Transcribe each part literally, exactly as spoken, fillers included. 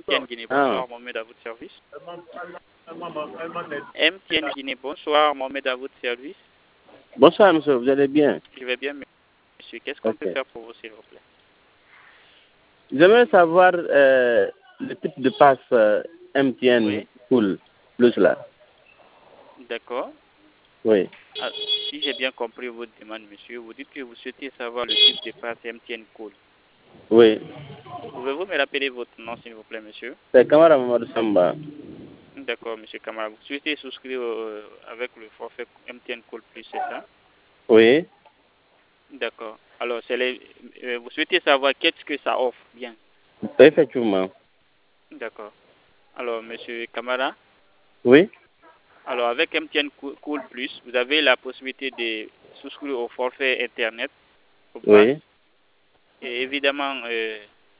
T N Guinée, Ah. bonsoir, Mohamed, à votre service. M T N Guinée, bonsoir, Mohamed, à votre service. Bonsoir, monsieur, vous allez bien? Je vais bien, monsieur. Qu'est-ce qu'on Ok. peut faire pour vous, s'il vous plaît? J'aimerais savoir euh, le type de passe euh, M T N Oui. Cool Plus là. D'accord. Oui. Ah, si j'ai bien compris votre demande, monsieur, vous dites que vous souhaitez savoir le type de passe M T N Cool. Oui. Pouvez-vous me rappeler votre nom, s'il vous plaît, monsieur? C'est Kamara Mamadou Samba. D'accord, monsieur Kamara. Vous souhaitez souscrire euh, avec le forfait M T N Cool Plus, c'est ça? Oui. D'accord. Alors, c'est les, euh, vous souhaitez savoir qu'est-ce que ça offre, bien. Effectivement. D'accord. Alors, monsieur Kamara, Oui. alors avec M T N Cool Cool Plus, vous avez la possibilité de souscrire au forfait Internet, au pass, Oui. et évidemment, euh,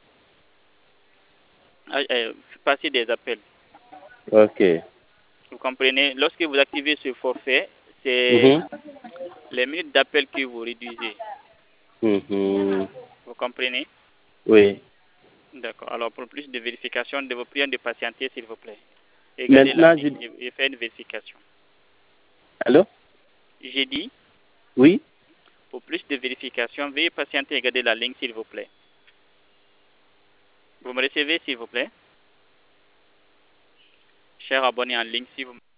à- euh, passer des appels. Ok. Vous comprenez? Lorsque vous activez ce forfait, c'est Mhm. les minutes d'appel que vous réduisez. Mhm. Vous comprenez? Oui. D'accord. Alors, pour plus de vérification, de vous prier de patienter, s'il vous plaît. Et gardez la Maintenant, ligne. je... Je vais faire une vérification. Allô? J'ai dit, Oui. pour plus de vérification, veuillez patienter et garder la ligne, s'il vous plaît. Vous me recevez, s'il vous plaît? Cher abonné en ligne, si vous